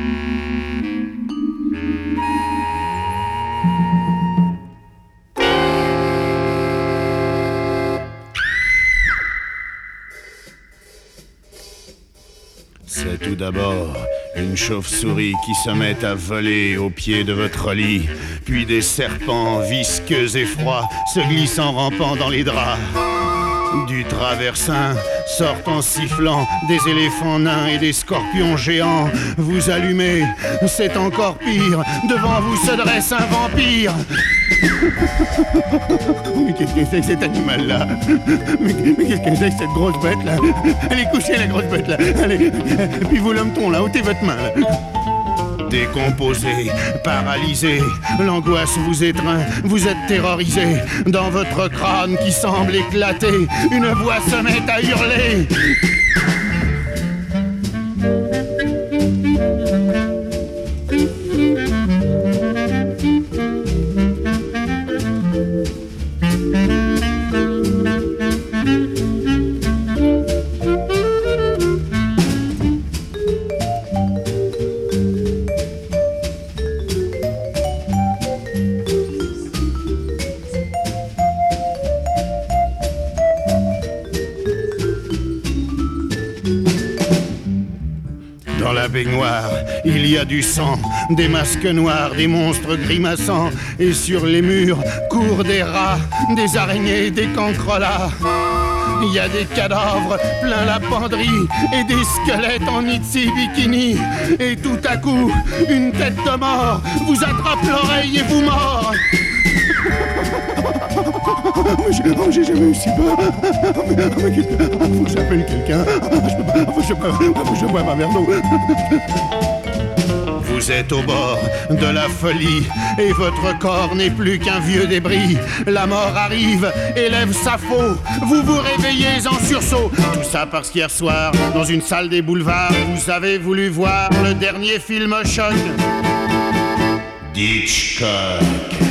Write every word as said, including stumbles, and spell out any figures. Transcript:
C'est tout d'abord une chauve-souris qui se met à voler au pied de votre lit, puis des serpents visqueux et froids se glissant rampant dans les draps. Du traversin sortent en sifflant des éléphants nains et des scorpions géants. Vous allumez, c'est encore pire, devant vous se dresse un vampire. Mais qu'est-ce que c'est que cet animal-là? Mais, mais qu'est-ce que c'est que cette grosse bête-là? Allez, couchez la grosse bête-là. Allez, et puis vous l'homme-ton là, ôtez votre main là. Décomposé, paralysé, l'angoisse vous étreint, vous êtes terrorisé. Dans votre crâne qui semble éclater, une voix se met à hurler. Dans la baignoire, il y a du sang, des masques noirs, des monstres grimaçants. Et sur les murs courent des rats, des araignées, des cancrelats. Il y a des cadavres plein la penderie et des squelettes en itsy bikini. Et tout à coup, une tête de mort vous attrape l'oreille et vous mord. J'ai, oh, j'ai jamais eu si peur. Mais, mais, faut que j'appelle quelqu'un. Je peux pas, faut que je, faut que je boive un verre d'eau. Vous êtes au bord de la folie et votre corps n'est plus qu'un vieux débris. La mort arrive, élève sa faux. Vous vous réveillez en sursaut. Tout ça parce qu'hier soir, dans une salle des boulevards, vous avez voulu voir le dernier film choc d'Hitchcock.